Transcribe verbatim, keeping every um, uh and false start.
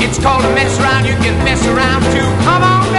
It's called a mess around. You can mess around too. Come on.